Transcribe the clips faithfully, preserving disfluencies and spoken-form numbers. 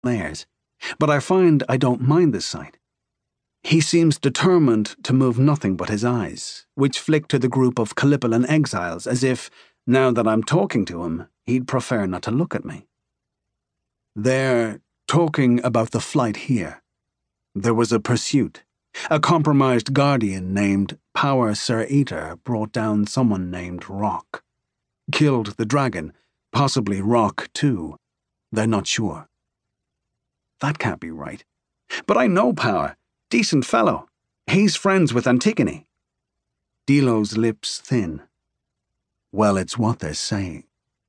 layers, but I find I don't mind the sight. He seems determined to move nothing but his eyes, which flick to the group of Callipolan exiles as if, now that I'm talking to him, he'd prefer not to look at me. They're talking about the flight here. There was a pursuit. A compromised guardian named Power Sir Eater brought down someone named Rock. Killed the dragon, possibly Rock too. They're not sure. That can't be right. But I know Power. Decent fellow. He's friends with Antigone. Dilo's lips thin. Well, it's what they're saying.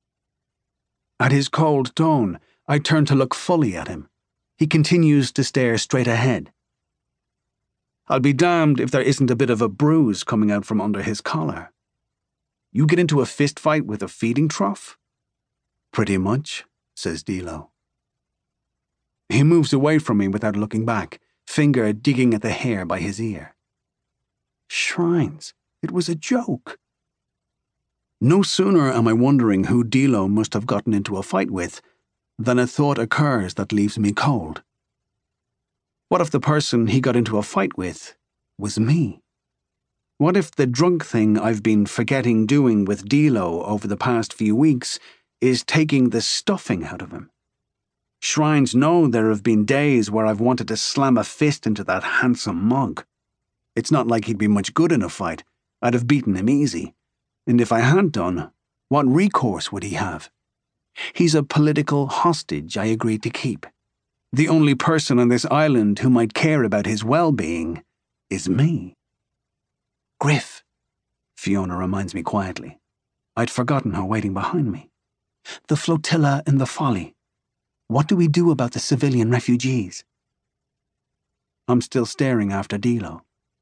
At his cold tone, I turn to look fully at him. He continues to stare straight ahead. I'll be damned if there isn't a bit of a bruise coming out from under his collar. You get into a fist fight with a feeding trough? Pretty much, says Dilo. He moves away from me without looking back, finger digging at the hair by his ear. Shrines, it was a joke. No sooner am I wondering who Dilo must have gotten into a fight with than a thought occurs that leaves me cold. What if the person he got into a fight with was me? What if the drunk thing I've been forgetting doing with Dilo over the past few weeks is taking the stuffing out of him? Shrines know there have been days where I've wanted to slam a fist into that handsome mug. It's not like he'd be much good in a fight. I'd have beaten him easy. And if I had done, what recourse would he have? He's a political hostage I agreed to keep. The only person on this island who might care about his well-being is me. Griff, Fiona reminds me quietly. I'd forgotten her waiting behind me. The flotilla and the Folly. What do we do about the civilian refugees? I'm still staring after Dilo.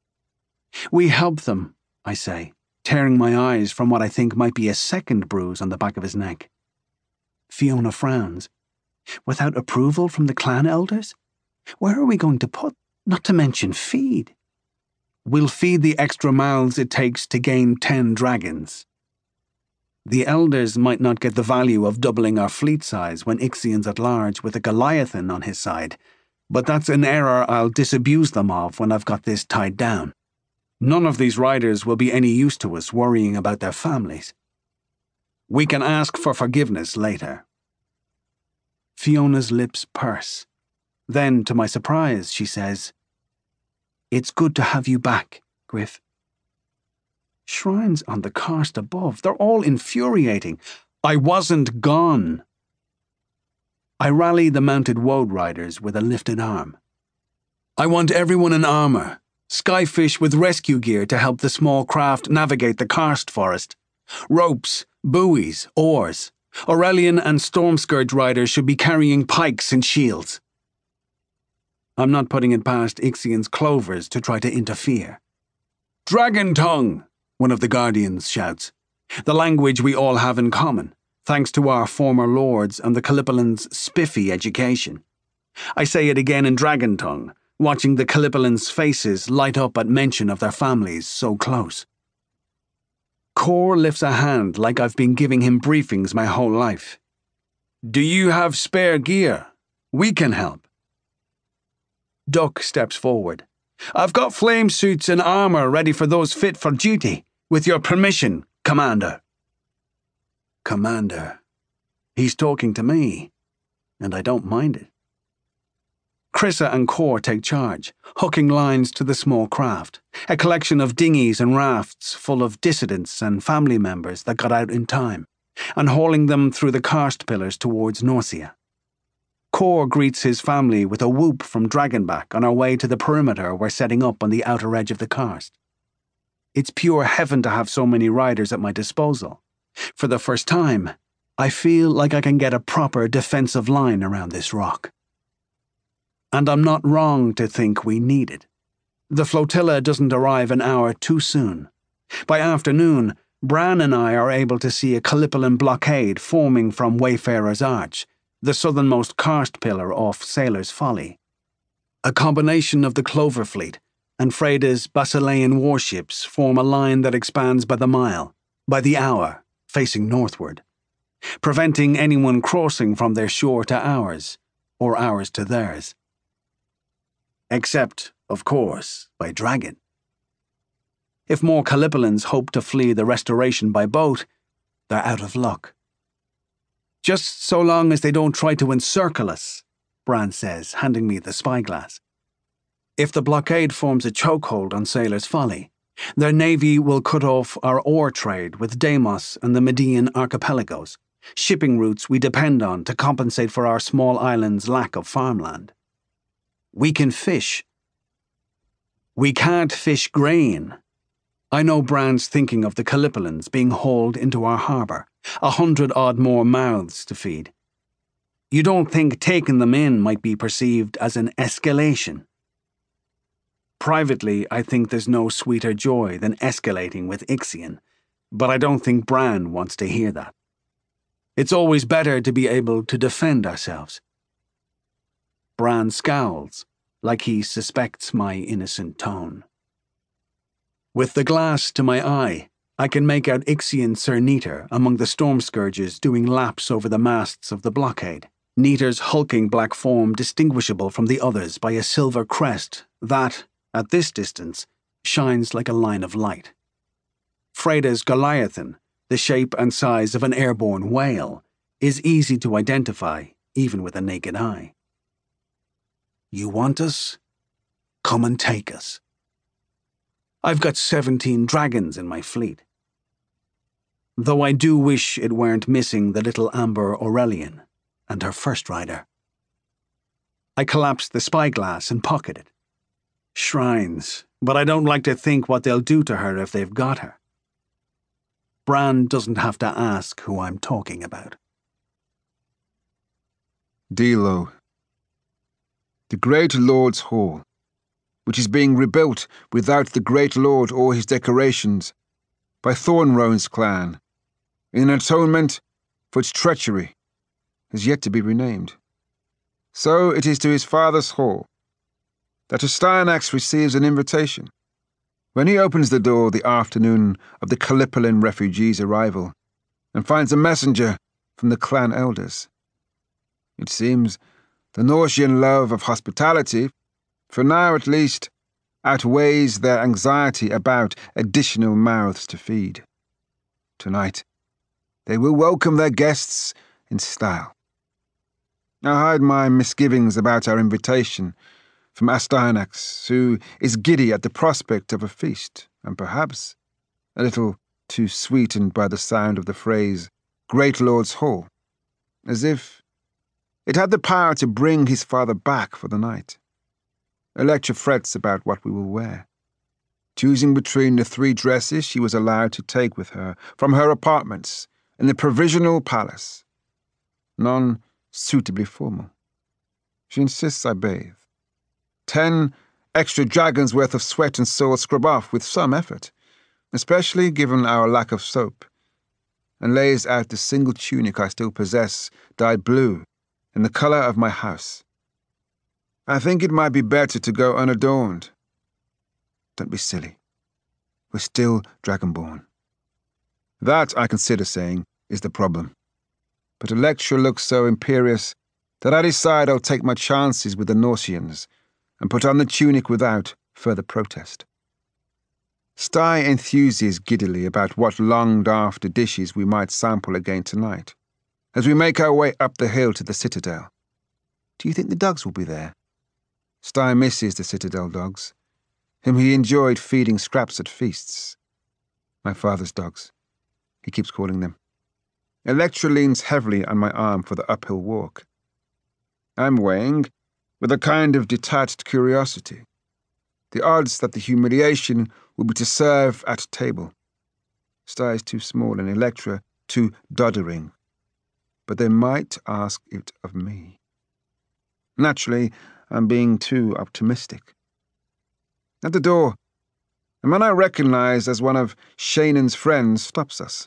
We help them, I say, tearing my eyes from what I think might be a second bruise on the back of his neck. Fiona frowns. Without approval from the clan elders? Where are we going to put, not to mention feed? We'll feed the extra mouths it takes to gain ten dragons. The elders might not get the value of doubling our fleet size when Ixion's at large with a Goliathan on his side, but that's an error I'll disabuse them of when I've got this tied down. None of these riders will be any use to us worrying about their families. We can ask for forgiveness later. Fiona's lips purse. Then, to my surprise, she says, It's good to have you back, Griff. Shrines on the karst above, they're all infuriating. I wasn't gone. I rally the mounted woad riders with a lifted arm. I want everyone in armor, Skyfish with rescue gear to help the small craft navigate the karst forest. Ropes, buoys, oars. Aurelian and Stormscourge riders should be carrying pikes and shields. I'm not putting it past Ixion's clovers to try to interfere. Dragon tongue, one of the guardians shouts. The language we all have in common, thanks to our former lords and the Callipolans' spiffy education. I say it again in dragon tongue, watching the Callipolans' faces light up at mention of their families so close. Kor lifts a hand like I've been giving him briefings my whole life. Do you have spare gear? We can help. Duck steps forward. I've got flame suits and armor ready for those fit for duty. With your permission, Commander. Commander. He's talking to me, and I don't mind it. Krissa and Kor take charge, hooking lines to the small craft, a collection of dinghies and rafts full of dissidents and family members that got out in time, and hauling them through the karst pillars towards Norcia. Kor greets his family with a whoop from Dragonback on our way to the perimeter we're setting up on the outer edge of the karst. It's pure heaven to have so many riders at my disposal. For the first time, I feel like I can get a proper defensive line around this rock. And I'm not wrong to think we need it. The flotilla doesn't arrive an hour too soon. By afternoon, Bran and I are able to see a Callipolan blockade forming from Wayfarer's Arch, the southernmost karst pillar off Sailor's Folly. A combination of the Clover Fleet and Freda's Basilean warships form a line that expands by the mile, by the hour, facing northward, preventing anyone crossing from their shore to ours, or ours to theirs. Except, of course, by dragon. If more Callipolans hope to flee the Restoration by boat, they're out of luck. Just so long as they don't try to encircle us, Bran says, handing me the spyglass. If the blockade forms a chokehold on Sailor's Folly, their navy will cut off our ore trade with Deimos and the Median archipelagos, shipping routes we depend on to compensate for our small island's lack of farmland. We can fish. We can't fish grain. I know Bran's thinking of the Callipolans being hauled into our harbour, a hundred odd more mouths to feed. You don't think taking them in might be perceived as an escalation? Privately, I think there's no sweeter joy than escalating with Ixion, but I don't think Bran wants to hear that. It's always better to be able to defend ourselves. Bran scowls, like he suspects my innocent tone. With the glass to my eye, I can make out Ixion Sir Neater among the storm scourges doing laps over the masts of the blockade, Neater's hulking black form distinguishable from the others by a silver crest that, at this distance, shines like a line of light. Freda's Goliathan, the shape and size of an airborne whale, is easy to identify even with a naked eye. You want us? Come and take us. I've got seventeen dragons in my fleet. Though I do wish it weren't missing the little Amber Aurelian and her first rider. I collapsed the spyglass and pocket it. Shrines, but I don't like to think what they'll do to her if they've got her. Bran doesn't have to ask who I'm talking about. Delo. The Great Lord's Hall, which is being rebuilt without the Great Lord or his decorations, by Thornrone's clan, in atonement for its treachery, is yet to be renamed. So it is to his father's hall that Astyanax receives an invitation. When he opens the door the afternoon of the Callipolan refugees' arrival, and finds a messenger from the clan elders. It seems the Norsian love of hospitality, for now at least, outweighs their anxiety about additional mouths to feed. Tonight, they will welcome their guests in style. I hide my misgivings about our invitation from Astyanax, who is giddy at the prospect of a feast, and perhaps a little too sweetened by the sound of the phrase Great Lord's Hall, as if it had the power to bring his father back for the night. Electra frets about what we will wear, choosing between the three dresses she was allowed to take with her from her apartments in the Provisional Palace, none suitably formal. She insists I bathe. Ten extra dragons' worth of sweat and soul scrub off with some effort, especially given our lack of soap, and lays out the single tunic I still possess, dyed blue, in the colour of my house. I think it might be better to go unadorned. Don't be silly. We're still dragonborn. That, I consider saying, is the problem. But Electra looks so imperious that I decide I'll take my chances with the Norsians and put on the tunic without further protest. Sty enthuses giddily about what longed-after dishes we might sample again tonight, as we make our way up the hill to the Citadel. Do you think the dogs will be there? Sty misses the Citadel dogs, whom he enjoyed feeding scraps at feasts. My father's dogs, he keeps calling them. Electra leans heavily on my arm for the uphill walk. I'm weighing, with a kind of detached curiosity, the odds that the humiliation will be to serve at table. Sty is too small and Electra too doddering, but they might ask it of me. Naturally, I'm being too optimistic. At the door, a man I recognize as one of Shannon's friends stops us.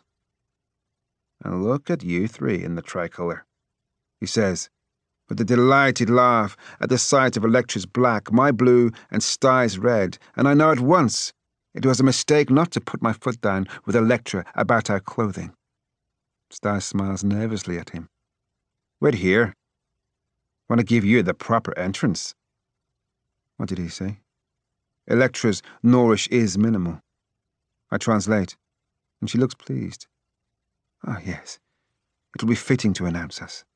And look at you three in the tricolour, he says, with a delighted laugh at the sight of Electra's black, my blue, and Sty's red, and I know at once it was a mistake not to put my foot down with Electra about our clothing. Sty smiles nervously at him. Wait here. Want to give you the proper entrance. What did he say? Electra's Noorish is minimal. I translate, and she looks pleased. Ah, yes. It'll be fitting to announce us.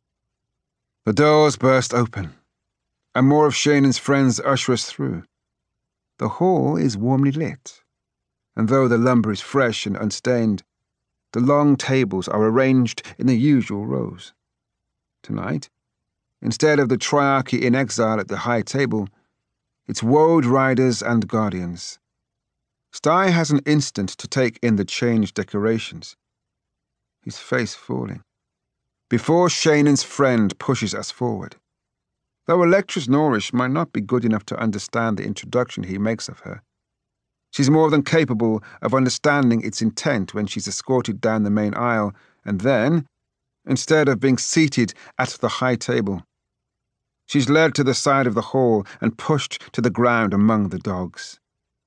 The doors burst open, and more of Shannon's friends usher us through. The hall is warmly lit, and though the lumber is fresh and unstained, the long tables are arranged in the usual rows. Tonight, instead of the triarchy in exile at the high table, it's woad riders and guardians. Sty has an instant to take in the changed decorations, his face falling, before Shannon's friend pushes us forward. Though Electra's Noorish might not be good enough to understand the introduction he makes of her, she's more than capable of understanding its intent when she's escorted down the main aisle, and then, instead of being seated at the high table, she's led to the side of the hall and pushed to the ground among the dogs.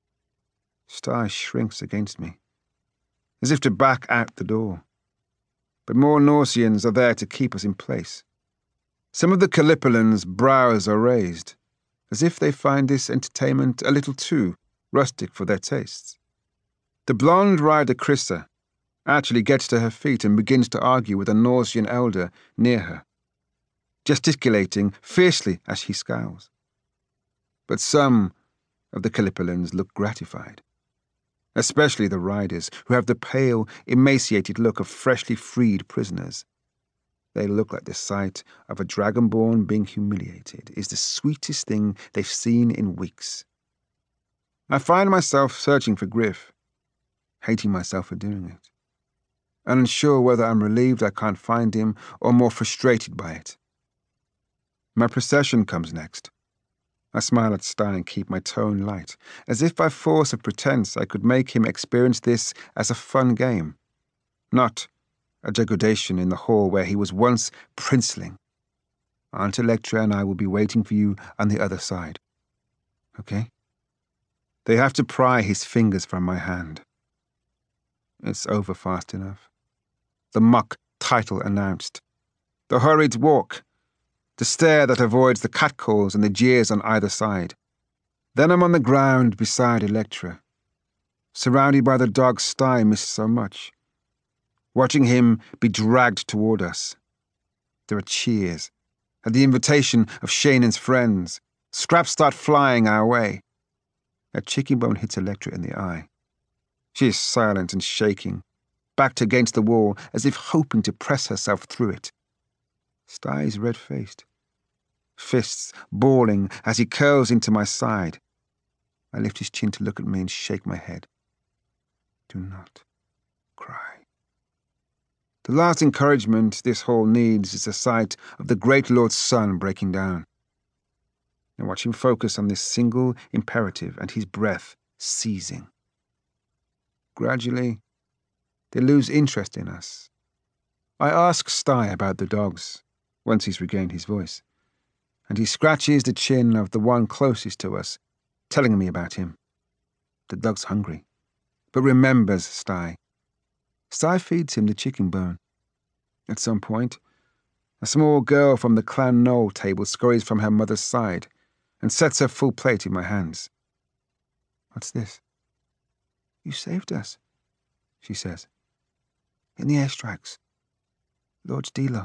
Sty shrinks against me, as if to back out the door. But more Norsians are there to keep us in place. Some of the Callipolans' brows are raised, as if they find this entertainment a little too rustic for their tastes. The blonde rider Krissa actually gets to her feet and begins to argue with a Norsian elder near her, gesticulating fiercely as he scowls. But some of the Callipolans look gratified, especially the riders, who have the pale, emaciated look of freshly freed prisoners. They look like the sight of a dragonborn being humiliated is the sweetest thing they've seen in weeks. I find myself searching for Griff, hating myself for doing it, unsure whether I'm relieved I can't find him or more frustrated by it. My procession comes next. I smile at Sty and keep my tone light, as if by force of pretense I could make him experience this as a fun game, not a degradation in the hall where he was once princeling. Aunt Electra and I will be waiting for you on the other side. Okay? They have to pry his fingers from my hand. It's over fast enough. The mock title announced. The hurried walk. The stare that avoids the catcalls and the jeers on either side. Then I'm on the ground beside Electra, surrounded by the dog Sty missed so much, watching him be dragged toward us. There are cheers. At the invitation of Shannon's friends, scraps start flying our way. A chicken bone hits Electra in the eye. She is silent and shaking, backed against the wall as if hoping to press herself through it. Sty is red-faced, fists balling as he curls into my side. I lift his chin to look at me and shake my head. Do not cry. The last encouragement this hall needs is the sight of the great Lord's sun breaking down. I watch him focus on this single imperative and his breath seizing. Gradually, they lose interest in us. I ask Sty about the dogs, once he's regained his voice, and he scratches the chin of the one closest to us, telling me about him. The dog's hungry, but remembers Sty. Sty feeds him the chicken bone. At some point, a small girl from the Clan Knoll table scurries from her mother's side and sets her full plate in my hands. What's this? You saved us, she says. In the airstrikes. Lord Stilo.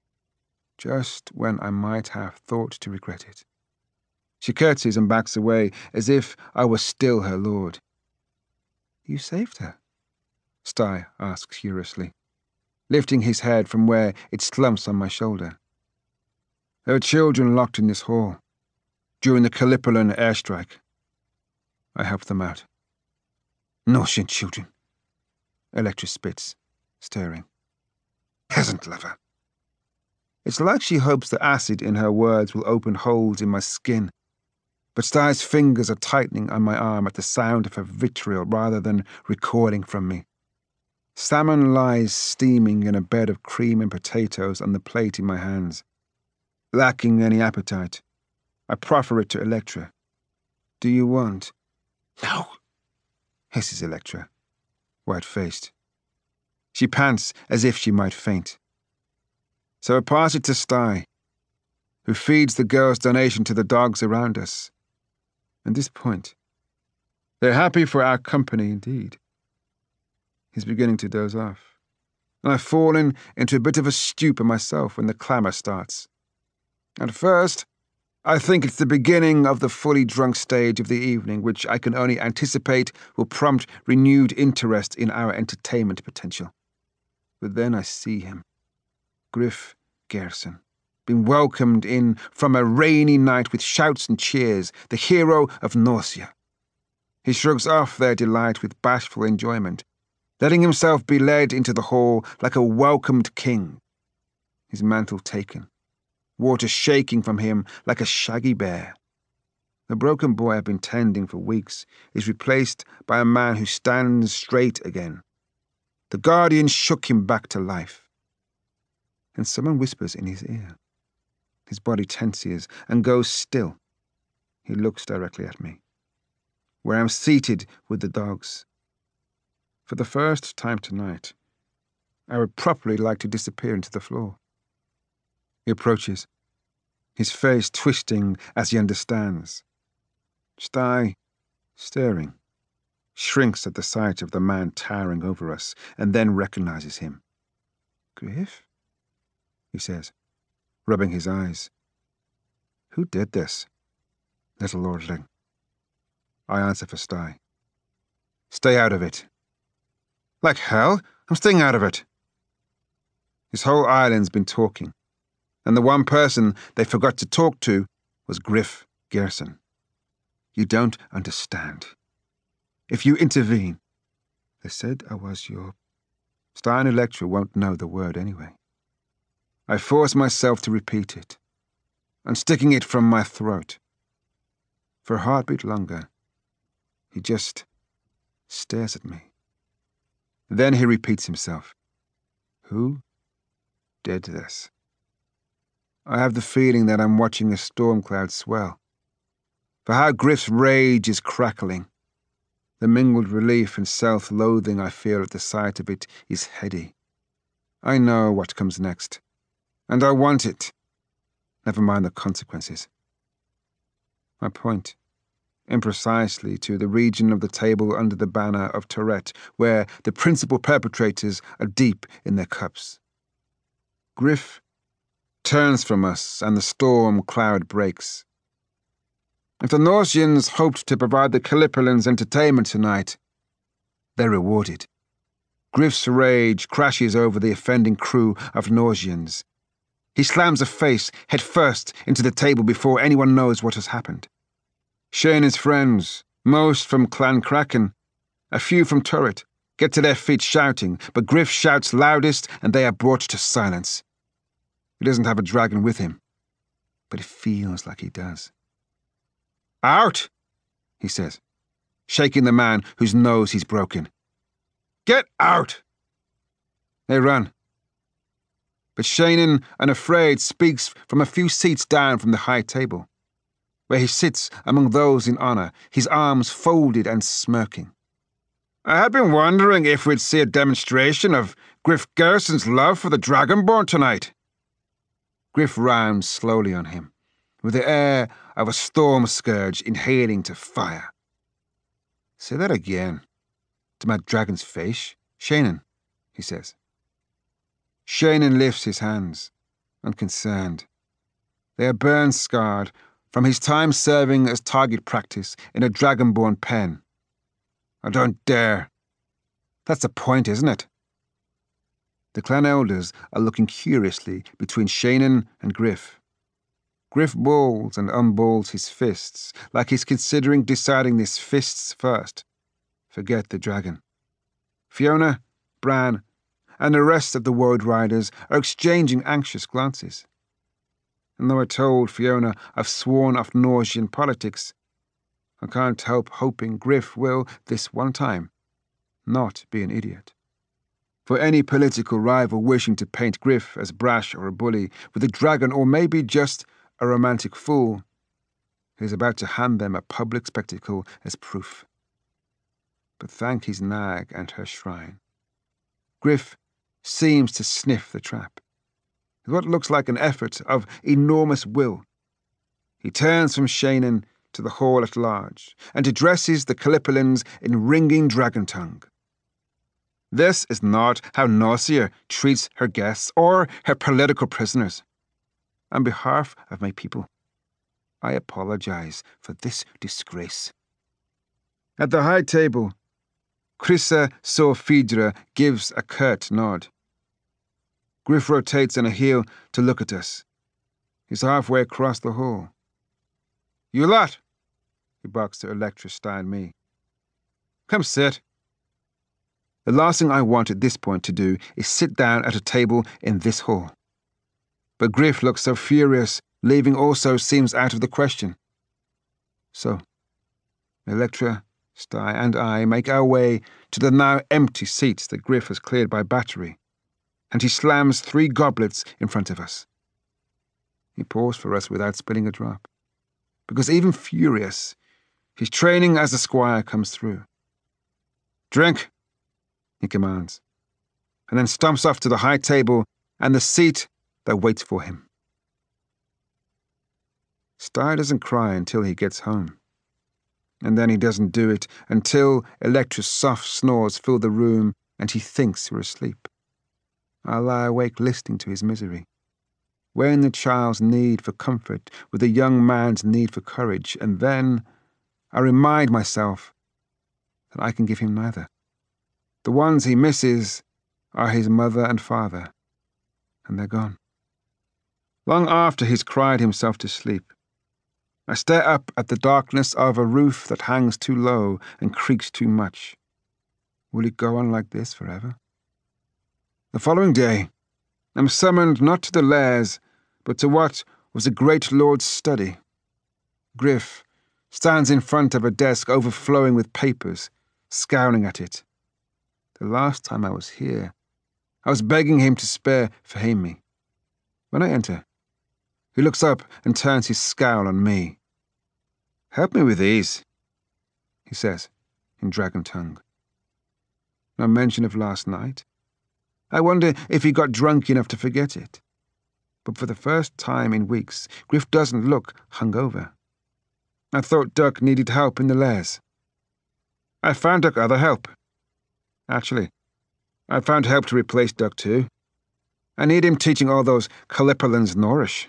Just when I might have thought to regret it. She curtsies and backs away, as if I were still her lord. You saved her? Sty asks curiously, lifting his head from where it slumps on my shoulder. There are children locked in this hall, during the Callipolan airstrike. I helped them out. Norshin children. Electra spits, staring. Peasant lover. It's like she hopes the acid in her words will open holes in my skin, but Sty's fingers are tightening on my arm at the sound of her vitriol rather than recoiling from me. Salmon lies steaming in a bed of cream and potatoes on the plate in my hands. Lacking any appetite, I proffer it to Electra. Do you want? No, hisses Electra, white-faced. She pants as if she might faint. So I pass it to Sty. who feeds the girl's donation to the dogs around us. At this point, they're happy for our company indeed. He's beginning to doze off, and I've fallen into a bit of a stupor myself when the clamour starts. At first, I think it's the beginning of the fully drunk stage of the evening, which I can only anticipate will prompt renewed interest in our entertainment potential. But then I see him, Griff Gerson, being welcomed in from a rainy night with shouts and cheers, the hero of Norcia. He shrugs off their delight with bashful enjoyment, letting himself be led into the hall like a welcomed king, his mantle taken, water shaking from him like a shaggy bear. The broken boy I've been tending for weeks is replaced by a man who stands straight again. The guardian shook him back to life. And someone whispers in his ear. His body tenses and goes still. He looks directly at me, where I'm seated with the dogs. For the first time tonight, I would properly like to disappear into the floor. He approaches, his face twisting as he understands. Sty, staring, shrinks at the sight of the man towering over us, and then recognizes him. Griff? He says, rubbing his eyes. Who did this? Little lordling. I answer for Sty. Stay out of it. Like hell, I'm staying out of it. His whole island's been talking, and the one person they forgot to talk to was Griff Gerson. You don't understand. If you intervene, they said I was your... Sty and Electra won't know the word anyway. I force myself to repeat it, and sticking it from my throat. For a heartbeat longer, he just stares at me. Then he repeats himself. Who did this? I have the feeling that I'm watching a storm cloud swell. For how Griff's rage is crackling. The mingled relief and self-loathing I feel at the sight of it is heady. I know what comes next. And I want it. Never mind the consequences. I point, imprecisely, to the region of the table under the banner of Tourette, where the principal perpetrators are deep in their cups. Griff turns from us, and the storm cloud breaks. If the Norcians hoped to provide the Callipolans entertainment tonight, they're rewarded. Griff's rage crashes over the offending crew of Norcians. He slams a face head first into the table before anyone knows what has happened. Shannon's friends, most from Clan Kraken, a few from Turret, get to their feet shouting, but Griff shouts loudest and they are brought to silence. He doesn't have a dragon with him, but it feels like he does. Out, he says, shaking the man whose nose he's broken. Get out! They run. But Shannon, unafraid, speaks from a few seats down from the high table, where he sits among those in honour, his arms folded and smirking. I had been wondering if we'd see a demonstration of Griff Gerson's love for the Dragonborn tonight. Griff rounds slowly on him, with the air of a storm scourge inhaling to fire. Say that again. To my dragon's face, Shannon, he says. Shannon lifts his hands, unconcerned. They are burn-scarred from his time serving as target practice in a Dragonborn pen. I don't dare. That's the point, isn't it? The clan elders are looking curiously between Shannon and Griff. Griff balls and unballs his fists, like he's considering deciding this fists first. Forget the dragon. Fiona, Bran, and the rest of the Woad Riders are exchanging anxious glances. And though I told Fiona I've sworn off Norcian politics, I can't help hoping Griff will, this one time, not be an idiot. For any political rival wishing to paint Griff as brash or a bully, with a dragon or maybe just a romantic fool, he is about to hand them a public spectacle as proof. But thank his nag and her shrine, Griff seems to sniff the trap. with what looks like an effort of enormous will. He turns from Shannon to the hall at large, and addresses the Callipolans in ringing dragon tongue. This is not how Nausea treats her guests or her political prisoners. On behalf of my people, I apologize for this disgrace. At the high table, Crissa Sophdra gives a curt nod. Griff rotates on a heel to look at us. He's halfway across the hall. You lot, he barks to Electra, Stein, me. Come sit. The last thing I want at this point to do is sit down at a table in this hall. But Griff looks so furious, leaving also seems out of the question. So, Electra, Stein, and I make our way to the now empty seats that Griff has cleared by battery, and he slams three goblets in front of us. He pours for us without spilling a drop, because even furious, his training as a squire comes through. Drink, he commands, and then stomps off to the high table and the seat that waits for him. Stein doesn't cry until he gets home, and then he doesn't do it until Electra's soft snores fill the room and he thinks we're asleep. I lie awake listening to his misery, weighing the child's need for comfort with the young man's need for courage, and then I remind myself that I can give him neither. The ones he misses are his mother and father, and they're gone. Long after he's cried himself to sleep, I stare up at the darkness of a roof that hangs too low and creaks too much. Will it go on like this forever? The following day, I'm summoned not to the lairs, but to what was a great lord's study. Griff stands in front of a desk overflowing with papers, scowling at it. The last time I was here, I was begging him to spare Fahimi. When I enter, he looks up and turns his scowl on me. Help me with these, he says, in dragon tongue. No mention of last night. I wonder if he got drunk enough to forget it. But for the first time in weeks, Griff doesn't look hungover. I thought Duck needed help in the lairs. I found Duck other help. Actually, I found help to replace Duck too. I need him teaching all those Callipolans Nourish.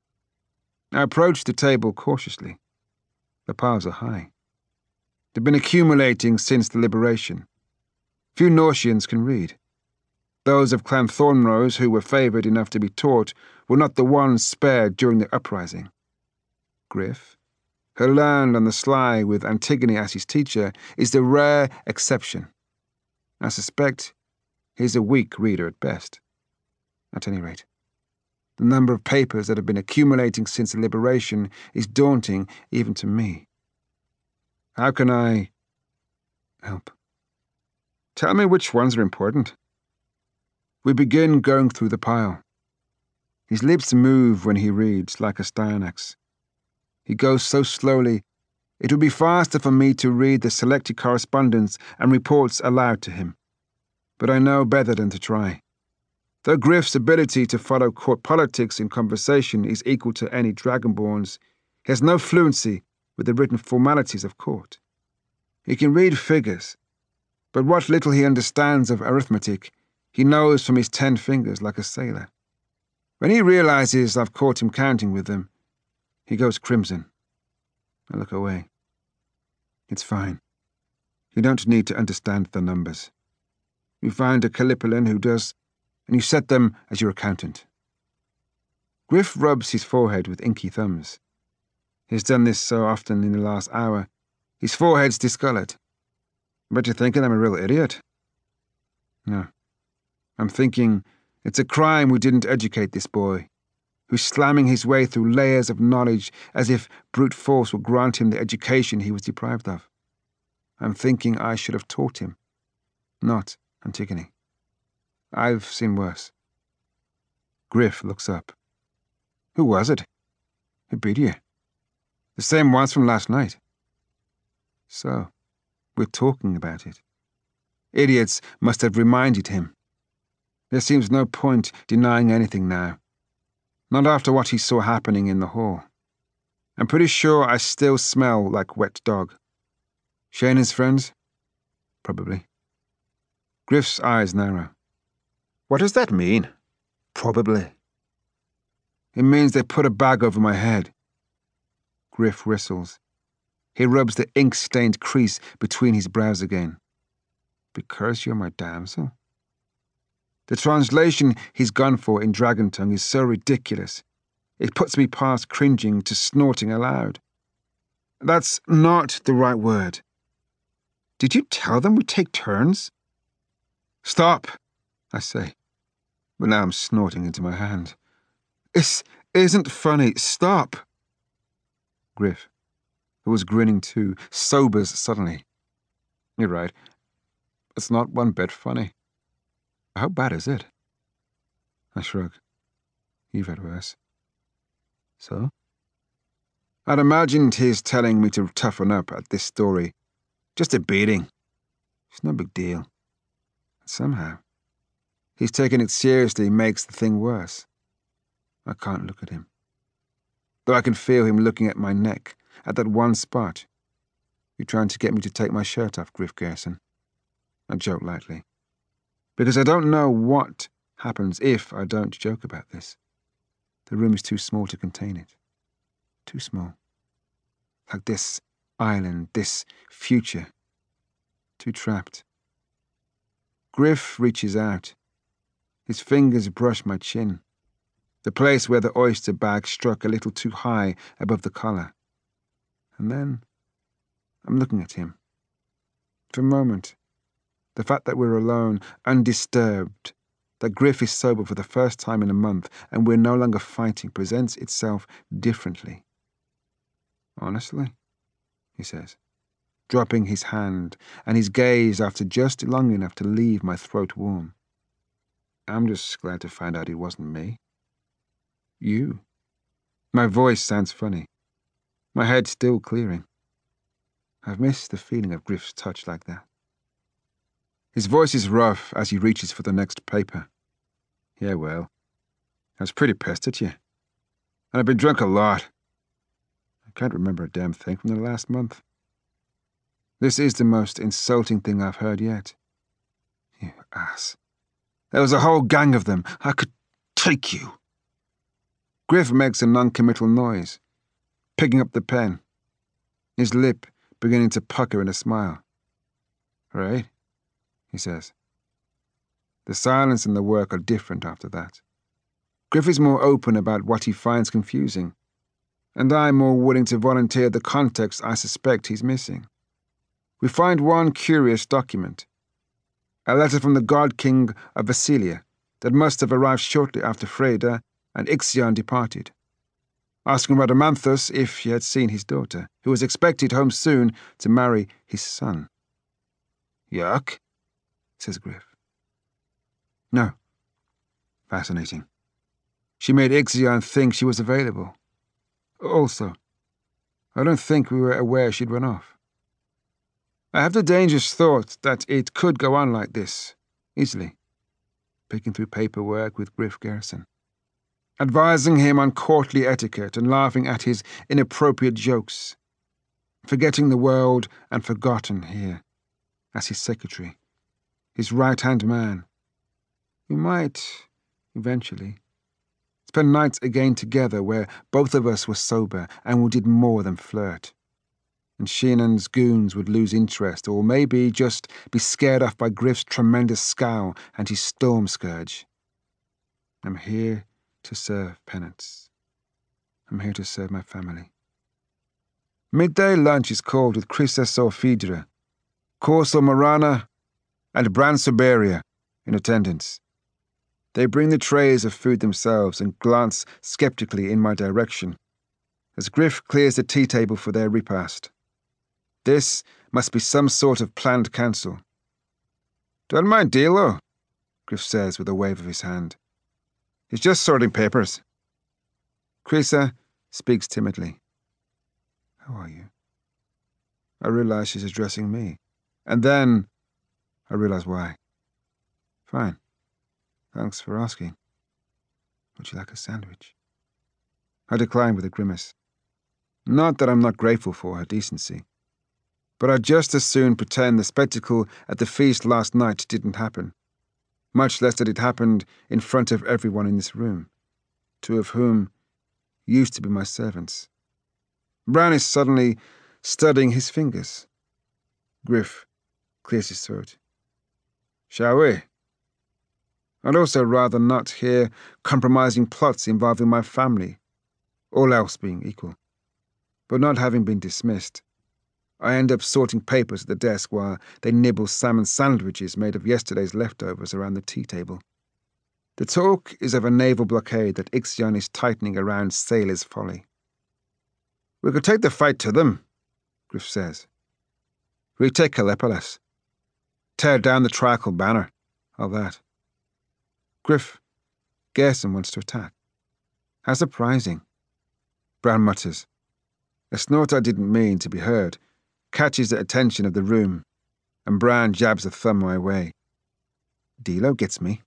I approached the table cautiously. The piles are high. They've been accumulating since the liberation. Few Norsians can read. Those of Clan Thornrose who were favoured enough to be taught were not the ones spared during the uprising. Griff, who learned on the sly with Antigone as his teacher, is the rare exception. I suspect he's a weak reader at best. At any rate, the number of papers that have been accumulating since the liberation is daunting even to me. How can I help? Tell me which ones are important. We begin going through the pile. His lips move when he reads, like a Styanax. He goes so slowly, it would be faster for me to read the selected correspondence and reports aloud to him. But I know better than to try. Though Griff's ability to follow court politics in conversation is equal to any Dragonborn's, he has no fluency with the written formalities of court. He can read figures, but what little he understands of arithmetic, he knows from his ten fingers like a sailor. When he realizes I've caught him counting with them, he goes crimson. I look away. It's fine. You don't need to understand the numbers. You find a Callipolan who does, and you set them as your accountant. Griff rubs his forehead with inky thumbs. He's done this so often in the last hour, his forehead's discoloured. But you're thinking I'm a real idiot? No. I'm thinking it's a crime we didn't educate this boy, who's slamming his way through layers of knowledge as if brute force will grant him the education he was deprived of. I'm thinking I should have taught him, not Antigone. I've seen worse. Griff looks up. Who was it? Who beat you? The same ones from last night. So, we're talking about it. Idiots must have reminded him. There seems no point denying anything now. Not after what he saw happening in the hall. I'm pretty sure I still smell like wet dog. Shane and his friends? Probably. Griff's eyes narrow. What does that mean? Probably. It means they put a bag over my head. Griff whistles. He rubs the ink-stained crease between his brows again. Because you're my damsel? The translation he's gone for in Dragon Tongue is so ridiculous. It puts me past cringing to snorting aloud. That's not the right word. Did you tell them we take turns? Stop, I say. But now I'm snorting into my hand. This isn't funny. Stop. Griff, who was grinning too, sobers suddenly. You're right. It's not one bit funny. How bad is it? I shrug. You've had worse. So? I'd imagined his telling me to toughen up at this story. Just a beating. It's no big deal. But somehow, he's taking it seriously makes the thing worse. I can't look at him. Though I can feel him looking at my neck, at that one spot. You're trying to get me to take my shirt off, Griff Garrison. I joke lightly. Because I don't know what happens if I don't joke about this. The room is too small to contain it. Too small. Like this island, this future. Too trapped. Griff reaches out. His fingers brush my chin, the place where the oyster bag struck a little too high above the collar. And then I'm looking at him. For a moment, the fact that we're alone, undisturbed, that Griff is sober for the first time in a month and we're no longer fighting presents itself differently. Honestly, he says, dropping his hand and his gaze after just long enough to leave my throat warm. I'm just glad to find out it wasn't me. You. My voice sounds funny. My head's still clearing. I've missed the feeling of Griff's touch like that. His voice is rough as he reaches for the next paper. Yeah, well, I was pretty pissed at you. And I've been drunk a lot. I can't remember a damn thing from the last month. This is the most insulting thing I've heard yet. You ass. There was a whole gang of them. I could take you. Griff makes a non-committal noise, picking up the pen, his lip beginning to pucker in a smile. Right, he says. The silence and the work are different after that. Griff is more open about what he finds confusing, and I'm more willing to volunteer the context I suspect he's missing. We find one curious document, a letter from the God King of Vasilia that must have arrived shortly after Freyda and Ixion departed, asking Rhadamanthus if she had seen his daughter, who was expected home soon to marry his son. Yuck, says Griff. No. Fascinating. She made Ixion think she was available. Also, I don't think we were aware she'd run off. I have the dangerous thought that it could go on like this, easily, picking through paperwork with Griff Garrison, advising him on courtly etiquette and laughing at his inappropriate jokes, forgetting the world and forgotten here, as his secretary, his right-hand man. We might, eventually, spend nights again together where both of us were sober and we did more than flirt. And Sheenan's goons would lose interest or maybe just be scared off by Griff's tremendous scowl and his storm scourge. I'm here to serve penance. I'm here to serve my family. Midday lunch is called with Chrysa Sophidra, Corso Marana, and Bran Soberia in attendance. They bring the trays of food themselves and glance skeptically in my direction as Griff clears the tea table for their repast. This must be some sort of planned cancel. Don't mind Dilo, Griff says with a wave of his hand. He's just sorting papers. Chrysa speaks timidly. How are you? I realize she's addressing me, and then I realize why. Fine. Thanks for asking. Would you like a sandwich? I declined with a grimace. Not that I'm not grateful for her decency, but I'd just as soon pretend the spectacle at the feast last night didn't happen, much less that it happened in front of everyone in this room, two of whom used to be my servants. Bran is suddenly studying his fingers. Griff clears his throat. Shall we? I'd also rather not hear compromising plots involving my family, all else being equal. But not having been dismissed, I end up sorting papers at the desk while they nibble salmon sandwiches made of yesterday's leftovers around the tea table. The talk is of a naval blockade that Ixion is tightening around Sailor's Folly. We could take the fight to them, Griff says. Retake Kallipolis. Tear down the Triacle banner. All that. Griff, Gerson wants to attack. How surprising. Bran mutters. A snort I didn't mean to be heard catches the attention of the room, and Bran jabs a thumb my way. Dilo gets me.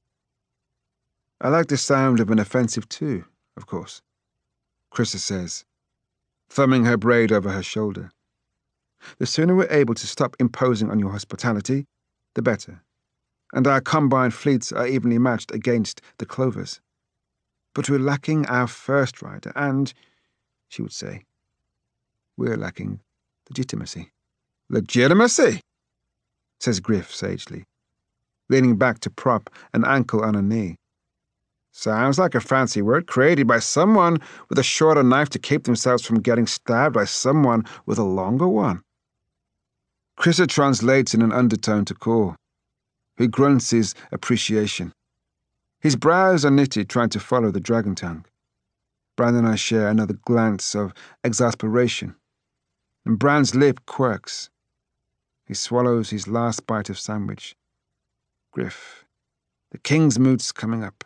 I like the sound of an offensive too, of course, Crissa says, thumbing her braid over her shoulder. The sooner we're able to stop imposing on your hospitality, the better, and our combined fleets are evenly matched against the Clovers. But we're lacking our first rider, and, she would say, we're lacking legitimacy. Legitimacy? Says Griff sagely, leaning back to prop an ankle on a knee. Sounds like a fancy word created by someone with a shorter knife to keep themselves from getting stabbed by someone with a longer one. Crissa translates in an undertone to Cor, who grunts his appreciation. His brows are knitted, trying to follow the dragon tongue. Bran and I share another glance of exasperation, and Bran's lip quirks. He swallows his last bite of sandwich. Griff, the king's mood's coming up.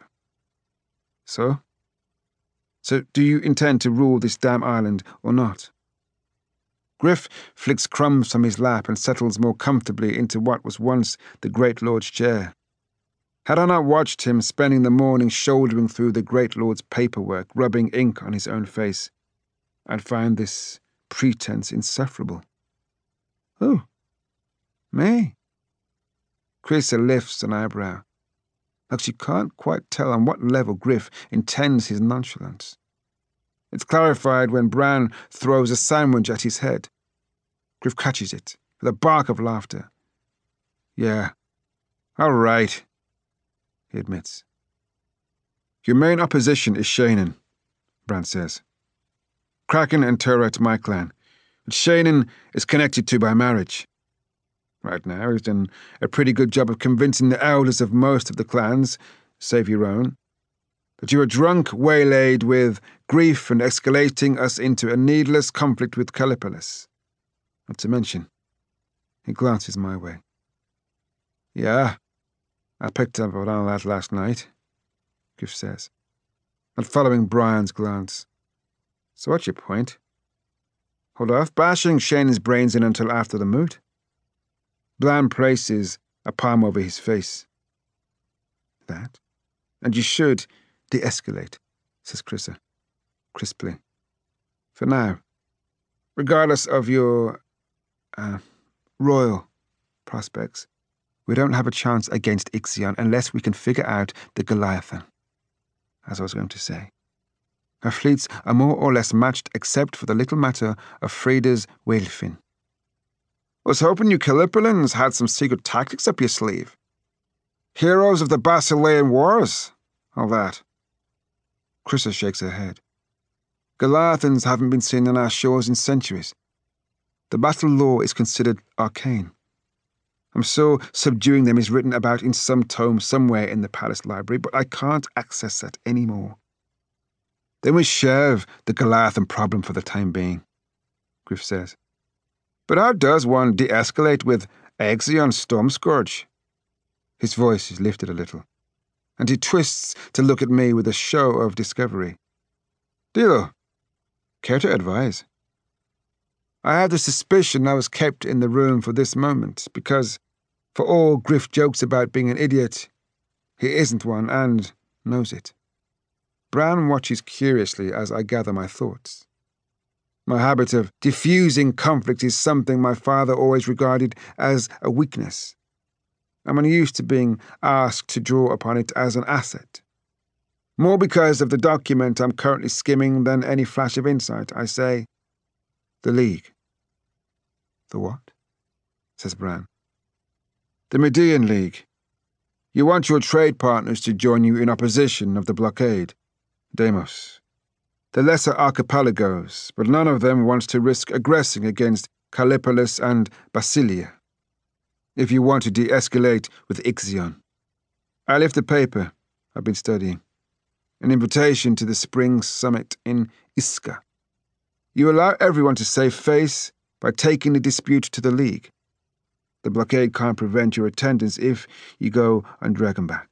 So? So do you intend to rule this damn island or not? Griff flicks crumbs from his lap and settles more comfortably into what was once the Great Lord's chair. Had I not watched him spending the morning shouldering through the Great Lord's paperwork, rubbing ink on his own face, I'd find this pretense insufferable. Who? Me? Crissa lifts an eyebrow, like she can't quite tell on what level Griff intends his nonchalance. It's clarified when Bran throws a sandwich at his head. Griff catches it with a bark of laughter. Yeah, all right, he admits. Your main opposition is Shannon, Bran says. Kraken and Turet my clan, which Shannon is connected to by marriage. Right now, he's done a pretty good job of convincing the elders of most of the clans, save your own, that you are drunk, waylaid with grief and escalating us into a needless conflict with Kallipolis. Not to mention, he glances my way. Yeah, I picked up on all that last night, Griff says, not following Brian's glance. So what's your point? Hold off bashing Shannon's brains in until after the moot? Bran places a palm over his face. That? And you should de-escalate, says Crissa, crisply. For now, regardless of your, uh, royal prospects, we don't have a chance against Ixion unless we can figure out the Goliathan, as I was going to say. Our fleets are more or less matched except for the little matter of Frida's whalefin. Was hoping you Kallipolians had some secret tactics up your sleeve. Heroes of the Basilean Wars, all that. Crissa shakes her head. Goliathans haven't been seen on our shores in centuries. The battle law is considered arcane. I'm sure subduing them is written about in some tome somewhere in the palace library, but I can't access that anymore. Then we shelve the Goliathan problem for the time being, Griff says. But how does one de-escalate with Ixion Stormscourge? His voice is lifted a little, and he twists to look at me with a show of discovery. Dilo, care to advise? I have the suspicion I was kept in the room for this moment, because, for all Griff jokes about being an idiot, he isn't one and knows it. Bran watches curiously as I gather my thoughts. My habit of diffusing conflict is something my father always regarded as a weakness. I'm unused to being asked to draw upon it as an asset. More because of the document I'm currently skimming than any flash of insight, I say, "The League." "The what?" says Bran. "The Median League. You want your trade partners to join you in opposition of the blockade, Deimos. The lesser archipelagos, but none of them wants to risk aggressing against Callipolis and Basilia. If you want to de-escalate with Ixion. I left a paper I've been studying. An invitation to the spring summit in Isca. You allow everyone to save face by taking the dispute to the League. The blockade can't prevent your attendance if you go on Dragonback.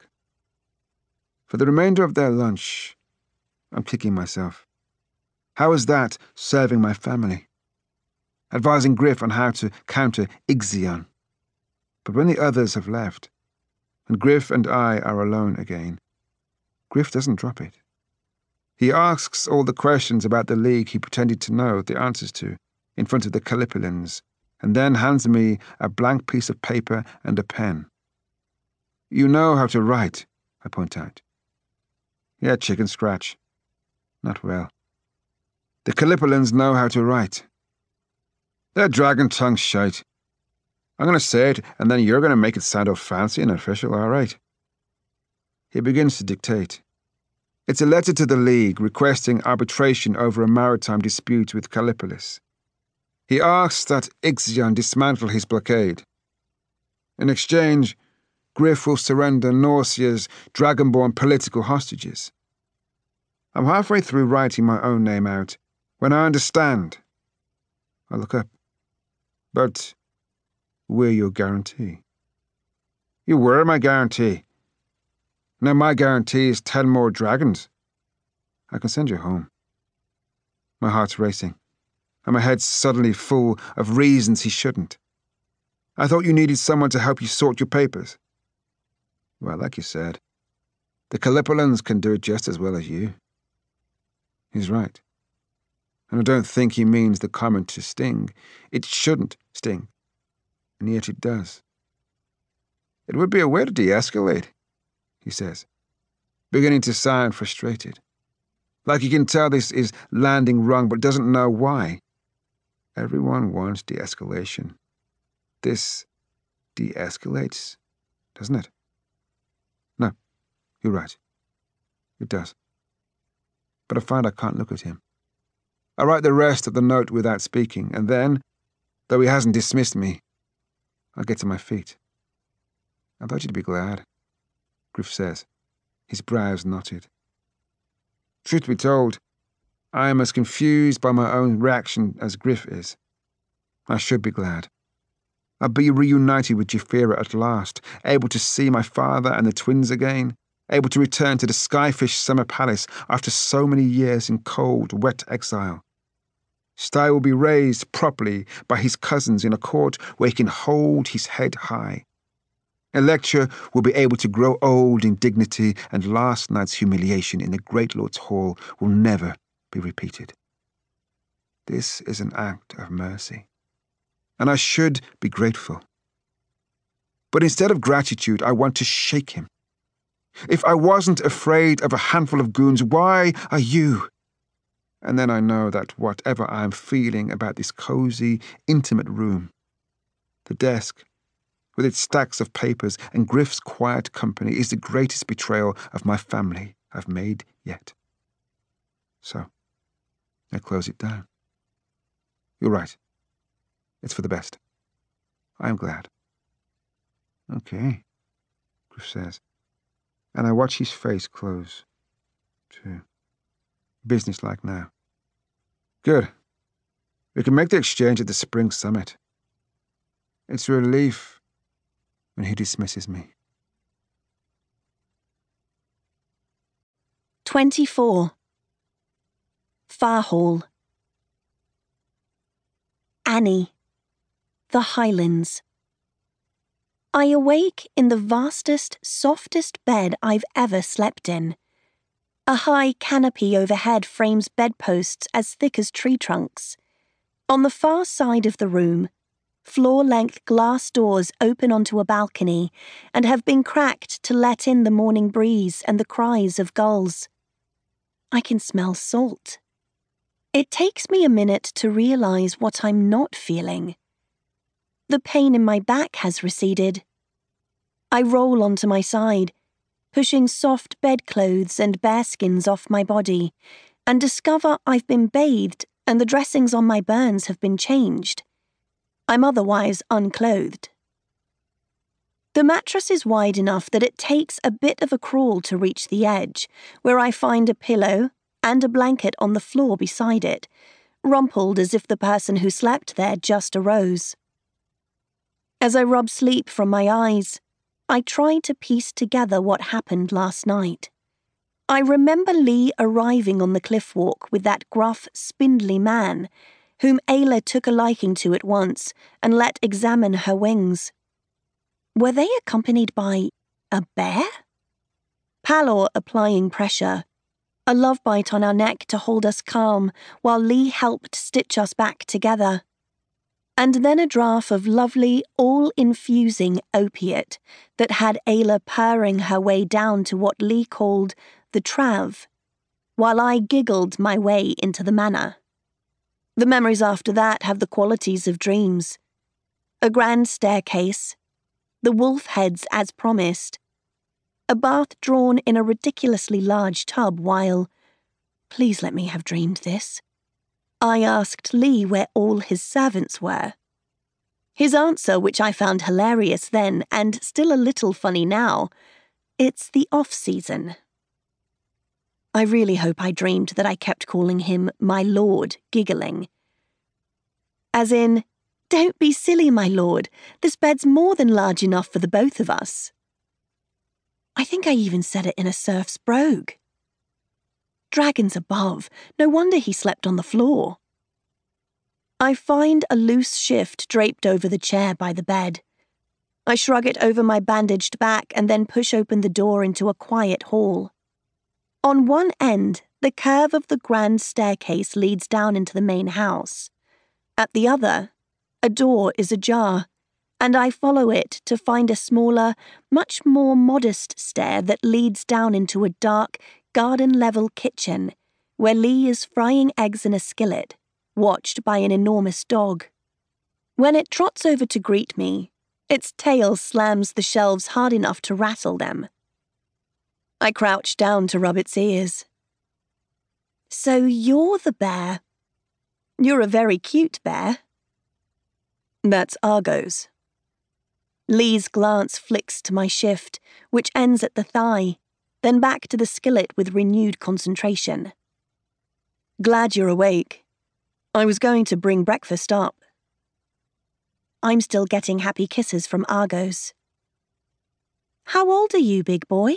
For the remainder of their lunch, I'm kicking myself. How is that serving my family? Advising Griff on how to counter Ixion. But when the others have left, and Griff and I are alone again, Griff doesn't drop it. He asks all the questions about the League he pretended to know the answers to in front of the Calipolans, and then hands me a blank piece of paper and a pen. "You know how to write," I point out. "Yeah, chicken scratch. Not well. The Calipolans know how to write. They're dragon tongue shite. I'm going to say it, and then you're going to make it sound all fancy and official, all right." He begins to dictate. It's a letter to the League requesting arbitration over a maritime dispute with Callipolis. He asks that Ixion dismantle his blockade. In exchange, Griff will surrender Norcia's dragonborn political hostages. I'm halfway through writing my own name out when I understand. I look up. "But we're your guarantee." "You were my guarantee. Now my guarantee is ten more dragons. I can send you home." My heart's racing, and my head's suddenly full of reasons he shouldn't. "I thought you needed someone to help you sort your papers." "Well, like you said, the Calipolans can do it just as well as you." He's right. And I don't think he means the comment to sting. It shouldn't sting. And yet it does. "It would be a way to de-escalate," he says, beginning to sound frustrated. Like he can tell this is landing wrong but doesn't know why. Everyone wants de-escalation. This de-escalates, doesn't it? No, you're right. It does. But I find I can't look at him. I write the rest of the note without speaking, and then, though he hasn't dismissed me, I get to my feet. "I thought you'd be glad," Griff says, his brows knotted. Truth be told, I am as confused by my own reaction as Griff is. I should be glad. I'll be reunited with Japhira at last, able to see my father and the twins again, able to return to the Skyfish Summer Palace after so many years in cold, wet exile. Sty will be raised properly by his cousins in a court where he can hold his head high. Electra will be able to grow old in dignity, and last night's humiliation in the Great Lord's Hall will never be repeated. This is an act of mercy, and I should be grateful. But instead of gratitude, I want to shake him. If I wasn't afraid of a handful of goons, why are you? And then I know that whatever I am feeling about this cozy, intimate room, the desk, with its stacks of papers and Griff's quiet company, is the greatest betrayal of my family I've made yet. So, I close it down. You're right. It's for the best. I am glad. Okay, Griff says, and I watch his face close, too. Businesslike now. Good. We can make the exchange at the spring summit. It's a relief when he dismisses me. twenty-four. Farhall. Annie. The Highlands. I awake in the vastest, softest bed I've ever slept in. A high canopy overhead frames bedposts as thick as tree trunks. On the far side of the room, floor-length glass doors open onto a balcony and have been cracked to let in the morning breeze and the cries of gulls. I can smell salt. It takes me a minute to realize what I'm not feeling. The pain in my back has receded. I roll onto my side, pushing soft bedclothes and bearskins off my body, and discover I've been bathed and the dressings on my burns have been changed. I'm otherwise unclothed. The mattress is wide enough that it takes a bit of a crawl to reach the edge, where I find a pillow and a blanket on the floor beside it, rumpled as if the person who slept there just arose. As I rub sleep from my eyes, I try to piece together what happened last night. I remember Lee arriving on the cliff walk with that gruff, spindly man, whom Ayla took a liking to at once and let examine her wings. Were they accompanied by a bear? Palor applying pressure, a love bite on our neck to hold us calm while Lee helped stitch us back together. And then a draught of lovely, all-infusing opiate that had Ayla purring her way down to what Lee called the trav, while I giggled my way into the manor. The memories after that have the qualities of dreams. A grand staircase, the wolf heads as promised, a bath drawn in a ridiculously large tub while, please let me have dreamed this, I asked Lee where all his servants were. His answer, which I found hilarious then and still a little funny now, it's the off-season. I really hope I dreamed that I kept calling him my lord, giggling. As in, don't be silly, my lord, this bed's more than large enough for the both of us. I think I even said it in a serf's brogue. Dragons above, no wonder he slept on the floor. I find a loose shift draped over the chair by the bed. I shrug it over my bandaged back and then push open the door into a quiet hall. On one end, the curve of the grand staircase leads down into the main house. At the other, a door is ajar, and I follow it to find a smaller, much more modest stair that leads down into a dark, garden-level kitchen where Lee is frying eggs in a skillet, watched by an enormous dog. When it trots over to greet me, its tail slams the shelves hard enough to rattle them. I crouch down to rub its ears. So you're the bear. You're a very cute bear. That's Argos. Lee's glance flicks to my shift, which ends at the thigh, then back to the skillet with renewed concentration. Glad you're awake. I was going to bring breakfast up. I'm still getting happy kisses from Argos. How old are you, big boy?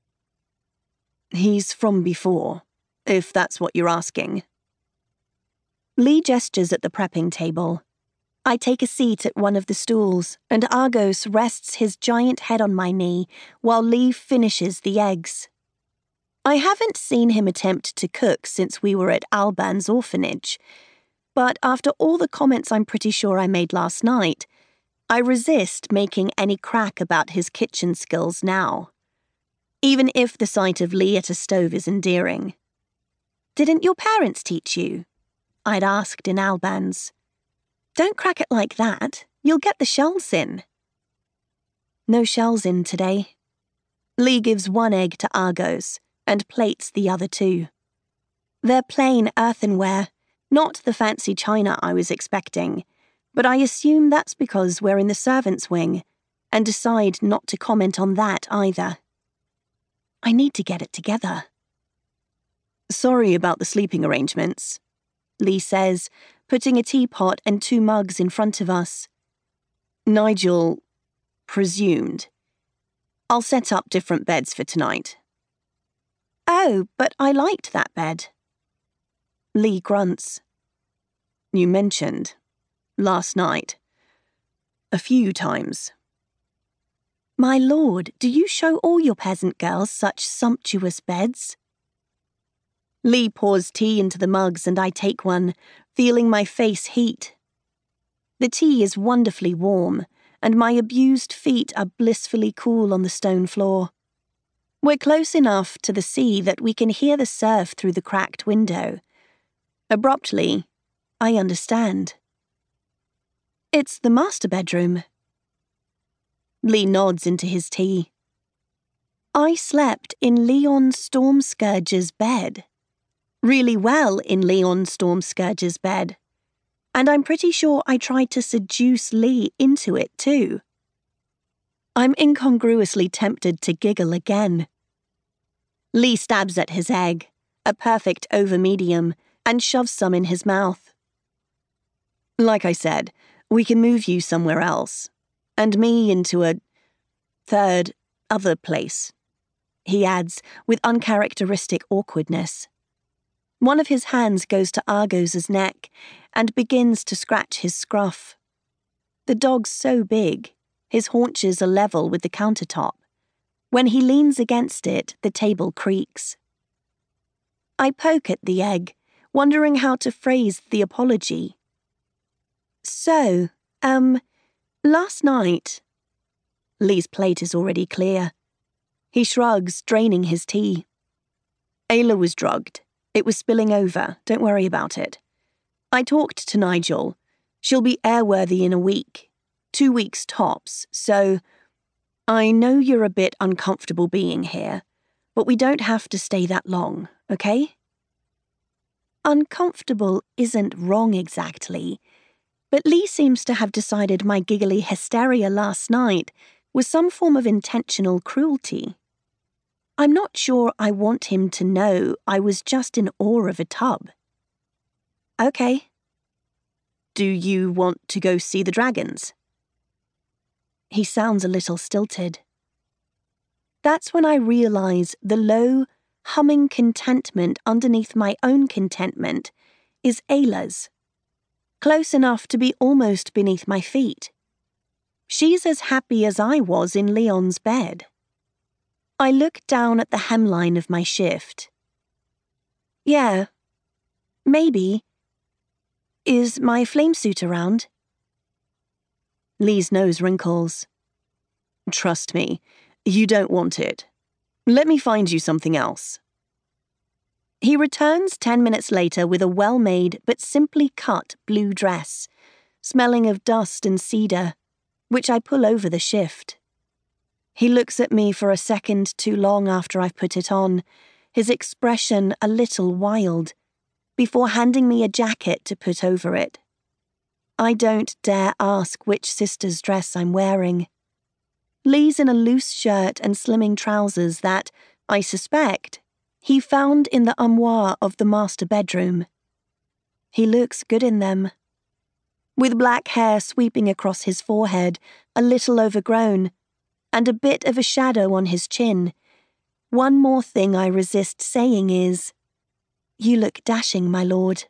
He's from before, if that's what you're asking. Lee gestures at the prepping table. I take a seat at one of the stools, and Argos rests his giant head on my knee while Lee finishes the eggs. I haven't seen him attempt to cook since we were at Alban's orphanage, but after all the comments I'm pretty sure I made last night, I resist making any crack about his kitchen skills now, even if the sight of Lee at a stove is endearing. Didn't your parents teach you? I'd asked in Alban's. Don't crack it like that. You'll get the shells in. No shells in today. Lee gives one egg to Argos and plates the other two. They're plain earthenware, not the fancy china I was expecting, but I assume that's because we're in the servants' wing and decide not to comment on that either. I need to get it together. Sorry about the sleeping arrangements, Lee says, putting a teapot and two mugs in front of us. Nigel presumed. I'll set up different beds for tonight. Oh, but I liked that bed. Lee grunts. You mentioned, last night, a few times. My lord, do you show all your peasant girls such sumptuous beds? Lee pours tea into the mugs and I take one, feeling my face heat. The tea is wonderfully warm, and my abused feet are blissfully cool on the stone floor. We're close enough to the sea that we can hear the surf through the cracked window. Abruptly, I understand. It's the master bedroom. Lee nods into his tea. I slept in Leon Stormscourge's bed. Really well in Leon Stormscourge's bed. And I'm pretty sure I tried to seduce Lee into it too. I'm incongruously tempted to giggle again. Lee stabs at his egg, a perfect over-medium, and shoves some in his mouth. Like I said, we can move you somewhere else, and me into a third other place, he adds with uncharacteristic awkwardness. One of his hands goes to Argos's neck and begins to scratch his scruff. The dog's so big, his haunches are level with the countertop. When he leans against it, the table creaks. I poke at the egg, wondering how to phrase the apology. So, um, last night... Lee's plate is already clear. He shrugs, draining his tea. Ayla was drugged. It was spilling over. Don't worry about it. I talked to Nigel. She'll be airworthy in a week. Two weeks tops, so... I know you're a bit uncomfortable being here, but we don't have to stay that long, okay? Uncomfortable isn't wrong exactly, but Lee seems to have decided my giggly hysteria last night was some form of intentional cruelty. I'm not sure I want him to know I was just in awe of a tub. Okay. Do you want to go see the dragons? He sounds a little stilted. That's when I realise the low, humming contentment underneath my own contentment is Ayla's, close enough to be almost beneath my feet. She's as happy as I was in Leon's bed. I look down at the hemline of my shift. Yeah, maybe. Is my flame suit around? Lee's nose wrinkles. Trust me, you don't want it. Let me find you something else. He returns ten minutes later with a well-made but simply cut blue dress, smelling of dust and cedar, which I pull over the shift. He looks at me for a second too long after I've put it on, his expression a little wild, before handing me a jacket to put over it. I don't dare ask which sister's dress I'm wearing. Lee's in a loose shirt and slimming trousers that, I suspect, he found in the armoire of the master bedroom. He looks good in them. With black hair sweeping across his forehead, a little overgrown, and a bit of a shadow on his chin, one more thing I resist saying is, "You look dashing, my lord."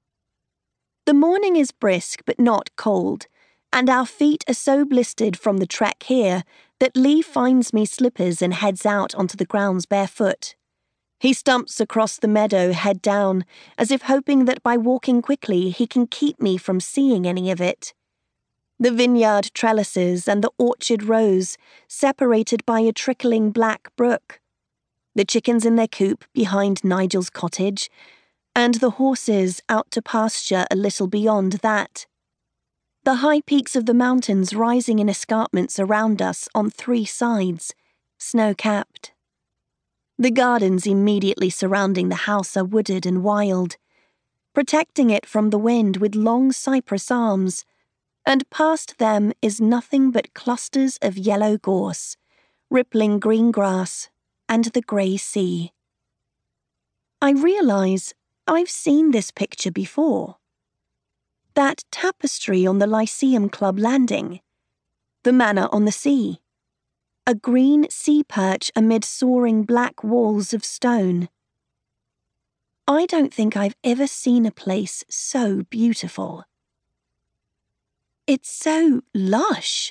The morning is brisk but not cold, and our feet are so blistered from the trek here that Lee finds me slippers and heads out onto the grounds barefoot. He stumps across the meadow head down, as if hoping that by walking quickly he can keep me from seeing any of it. The vineyard trellises and the orchard rows, separated by a trickling black brook. The chickens in their coop behind Nigel's cottage, and the horses out to pasture a little beyond that. The high peaks of the mountains rising in escarpments around us on three sides, snow-capped. The gardens immediately surrounding the house are wooded and wild, protecting it from the wind with long cypress arms, and past them is nothing but clusters of yellow gorse, rippling green grass, and the grey sea. I realise I've seen this picture before. That tapestry on the Lyceum Club landing, the manor on the sea, a green sea perch amid soaring black walls of stone. I don't think I've ever seen a place so beautiful. It's so lush.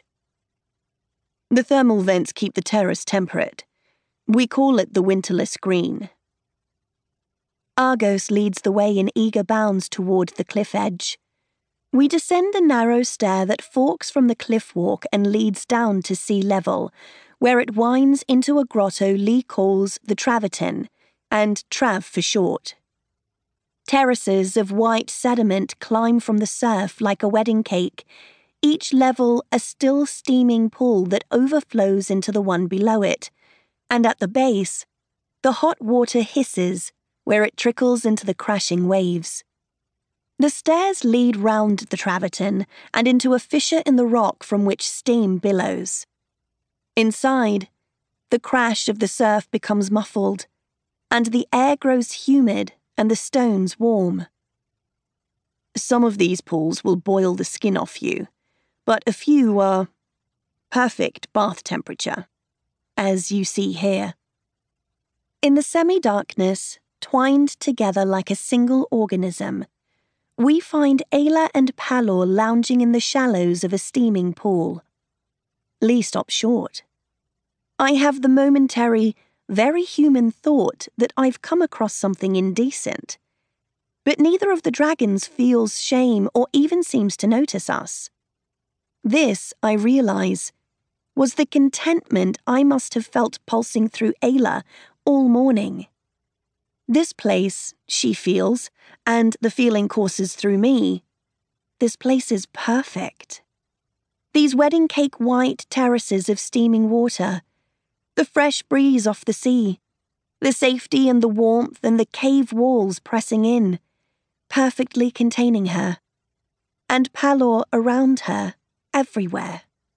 The thermal vents keep the terrace temperate. We call it the winterless green. Argos leads the way in eager bounds toward the cliff edge. We descend the narrow stair that forks from the cliff walk and leads down to sea level, where it winds into a grotto Lee calls the Travertin, and Trav for short. Terraces of white sediment climb from the surf like a wedding cake, each level a still steaming pool that overflows into the one below it, and at the base, the hot water hisses where it trickles into the crashing waves. The stairs lead round the Travertin and into a fissure in the rock from which steam billows. Inside, the crash of the surf becomes muffled, and the air grows humid and the stones warm. Some of these pools will boil the skin off you, but a few are perfect bath temperature, as you see here. In the semi-darkness, twined together like a single organism, we find Ayla and Palor lounging in the shallows of a steaming pool. Lee stops short. I have the momentary, very human thought that I've come across something indecent. But neither of the dragons feels shame or even seems to notice us. This, I realize, was the contentment I must have felt pulsing through Ayla all morning. This place, she feels, and the feeling courses through me. This place is perfect. These wedding cake white terraces of steaming water, the fresh breeze off the sea, the safety and the warmth and the cave walls pressing in, perfectly containing her, and Palor around her, everywhere.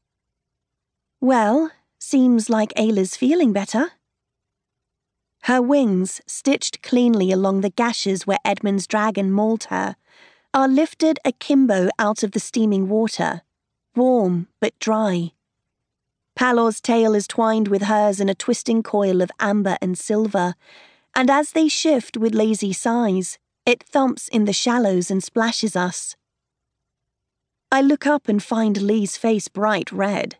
Well, seems like Ayla's feeling better. Her wings, stitched cleanly along the gashes where Edmund's dragon mauled her, are lifted akimbo out of the steaming water, warm but dry. Palor's tail is twined with hers in a twisting coil of amber and silver, and as they shift with lazy sighs, it thumps in the shallows and splashes us. I look up and find Lee's face bright red.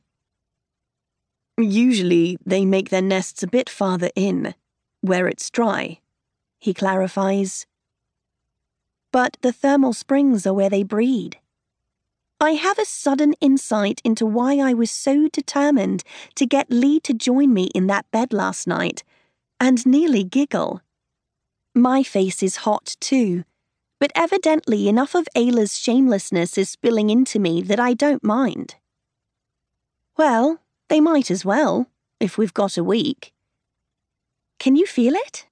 Usually they make their nests a bit farther in, where it's dry, he clarifies. But the thermal springs are where they breed. I have a sudden insight into why I was so determined to get Lee to join me in that bed last night, and nearly giggle. My face is hot too, but evidently enough of Ayla's shamelessness is spilling into me that I don't mind. Well, they might as well, if we've got a week. Can you feel it?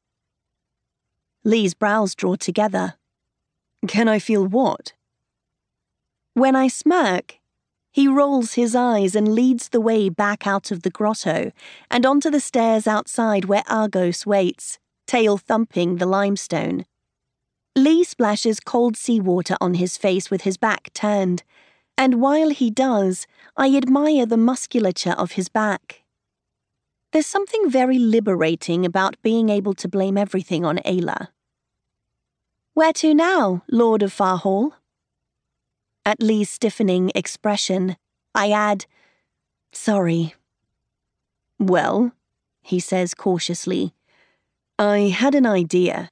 Lee's brows draw together. Can I feel what? When I smirk, he rolls his eyes and leads the way back out of the grotto and onto the stairs outside where Argos waits, tail thumping the limestone. Lee splashes cold seawater on his face with his back turned, and while he does, I admire the musculature of his back. There's something very liberating about being able to blame everything on Ayla. Where to now, Lord of Farhall? At Lee's stiffening expression, I add, sorry. Well, he says cautiously, I had an idea.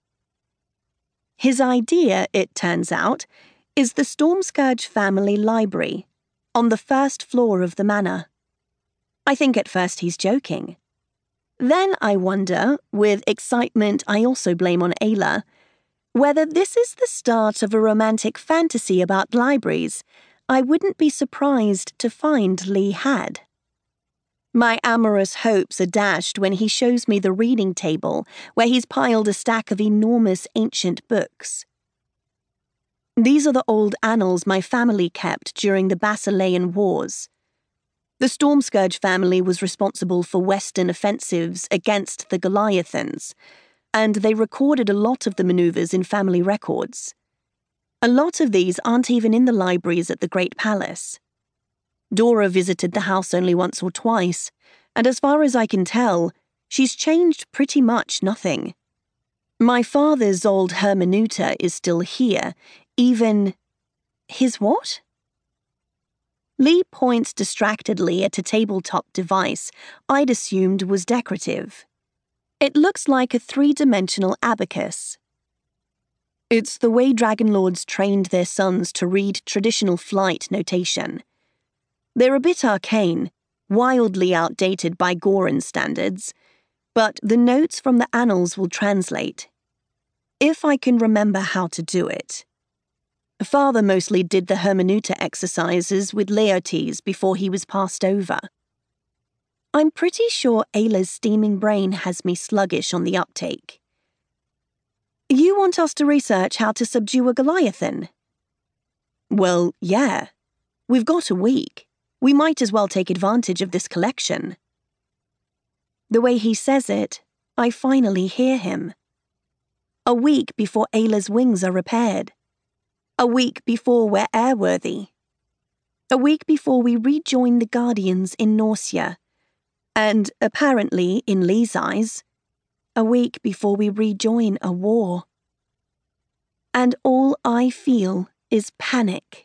His idea, it turns out, is the Stormscourge family library, on the first floor of the manor. I think at first he's joking. Then I wonder, with excitement I also blame on Ayla, whether this is the start of a romantic fantasy about libraries I wouldn't be surprised to find Lee had. My amorous hopes are dashed when he shows me the reading table where he's piled a stack of enormous ancient books. These are the old annals my family kept during the Basilean Wars. The Stormscourge family was responsible for Western offensives against the Goliathans, and they recorded a lot of the maneuvers in family records. A lot of these aren't even in the libraries at the Great Palace. Dora visited the house only once or twice, and as far as I can tell, she's changed pretty much nothing. My father's old hermeneuter is still here, even... His what? Lee points distractedly at a tabletop device I'd assumed was decorative. It looks like a three-dimensional abacus. It's the way Dragon Lords trained their sons to read traditional flight notation. They're a bit arcane, wildly outdated by Goran standards, but the notes from the annals will translate. If I can remember how to do it. Father mostly did the hermeneuter exercises with Laertes before he was passed over. I'm pretty sure Ayla's steaming brain has me sluggish on the uptake. You want us to research how to subdue a Goliathan? Well, yeah. We've got a week. We might as well take advantage of this collection. The way he says it, I finally hear him. A week before Ayla's wings are repaired. A week before we're airworthy. A week before we rejoin the Guardians in Norcia. And, apparently, in Lee's eyes, a week before we rejoin a war. And all I feel is panic.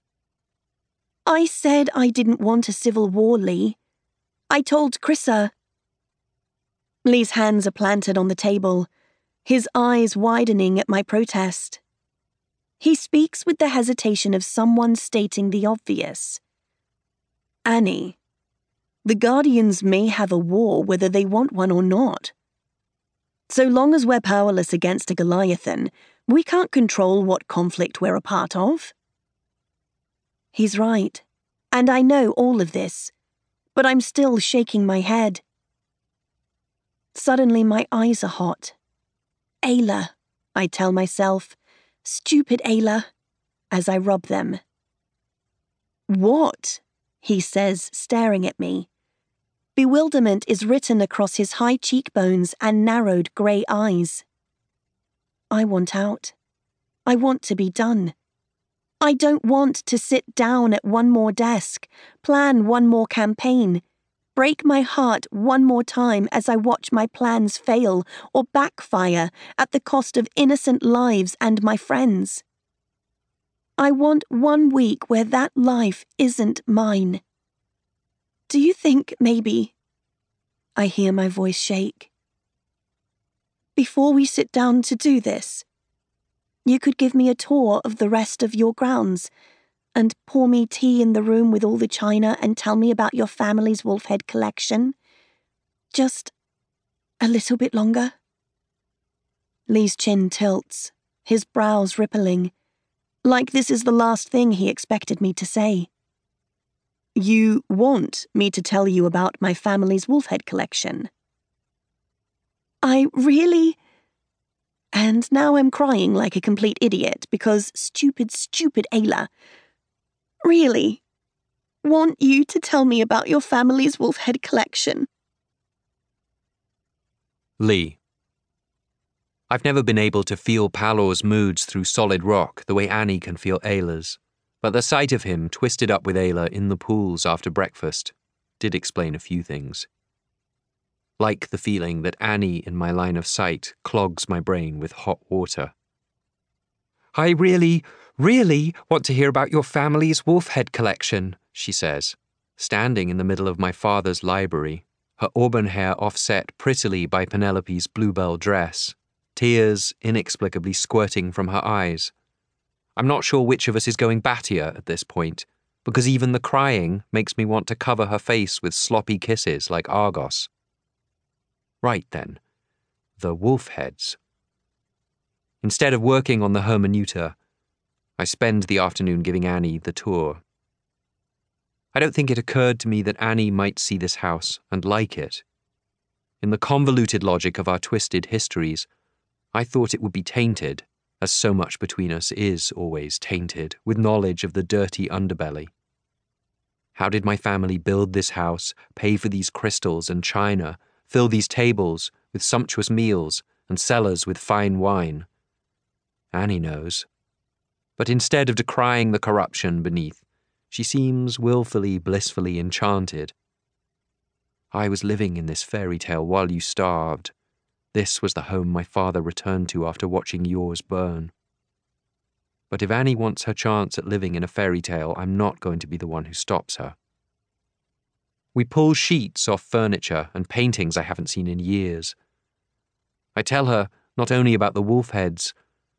I said I didn't want a civil war, Lee. I told Krissa. Lee's hands are planted on the table, his eyes widening at my protest. He speaks with the hesitation of someone stating the obvious. Annie, the Guardians may have a war whether they want one or not. So long as we're powerless against a Goliathan, we can't control what conflict we're a part of. He's right, and I know all of this, but I'm still shaking my head. Suddenly my eyes are hot. Ayla, I tell myself, stupid Ayla, as I rub them. What? He says, staring at me. Bewilderment is written across his high cheekbones and narrowed grey eyes. I want out. I want to be done. I don't want to sit down at one more desk, plan one more campaign, break my heart one more time as I watch my plans fail or backfire at the cost of innocent lives and my friends. I want one week where that life isn't mine. Do you think maybe... I hear my voice shake. Before we sit down to do this, you could give me a tour of the rest of your grounds and pour me tea in the room with all the china and tell me about your family's Wolfhead collection. Just a little bit longer. Lee's chin tilts, his brows rippling, like this is the last thing he expected me to say. You want me to tell you about my family's Wolfhead collection? I really... And now I'm crying like a complete idiot because stupid, stupid Ayla... Really, want you to tell me about your family's Wolfhead collection. Lee. I've never been able to feel Palor's moods through solid rock the way Annie can feel Ayla's, but the sight of him twisted up with Ayla in the pools after breakfast did explain a few things. Like the feeling that Annie in my line of sight clogs my brain with hot water. I really, really want to hear about your family's Wolfhead collection, she says, standing in the middle of my father's library, her auburn hair offset prettily by Penelope's bluebell dress, tears inexplicably squirting from her eyes. I'm not sure which of us is going battier at this point, because even the crying makes me want to cover her face with sloppy kisses like Argos. Right then, the Wolfheads. Instead of working on the hermeneuter, I spend the afternoon giving Annie the tour. I don't think it occurred to me that Annie might see this house and like it. In the convoluted logic of our twisted histories, I thought it would be tainted, as so much between us is always tainted, with knowledge of the dirty underbelly. How did my family build this house, pay for these crystals and china, fill these tables with sumptuous meals and cellars with fine wine? Annie knows. But instead of decrying the corruption beneath, she seems willfully, blissfully enchanted. I was living in this fairy tale while you starved. This was the home my father returned to after watching yours burn. But if Annie wants her chance at living in a fairy tale, I'm not going to be the one who stops her. We pull sheets off furniture and paintings I haven't seen in years. I tell her not only about the Wolfheads,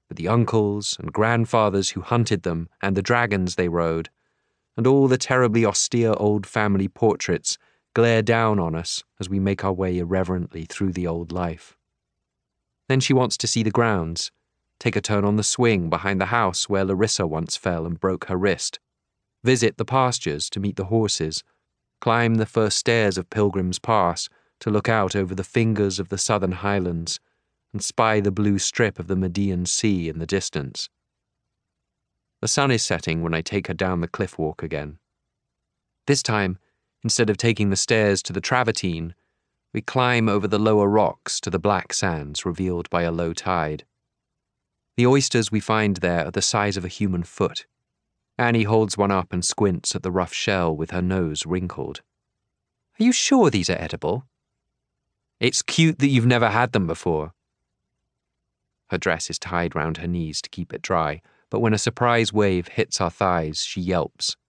but the uncles and grandfathers who hunted them and the dragons they rode, and all the terribly austere old family portraits glare down on us as we make our way irreverently through the old life. Then she wants to see the grounds, take a turn on the swing behind the house where Larissa once fell and broke her wrist, visit the pastures to meet the horses, climb the first stairs of Pilgrim's Pass to look out over the fingers of the southern highlands and spy the blue strip of the Median Sea in the distance. The sun is setting when I take her down the cliff walk again. This time, instead of taking the stairs to the travertine, we climb over the lower rocks to the black sands revealed by a low tide. The oysters we find there are the size of a human foot. Annie holds one up and squints at the rough shell with her nose wrinkled. Are you sure these are edible? It's cute that you've never had them before. Her dress is tied round her knees to keep it dry, but when a surprise wave hits our thighs, she yelps.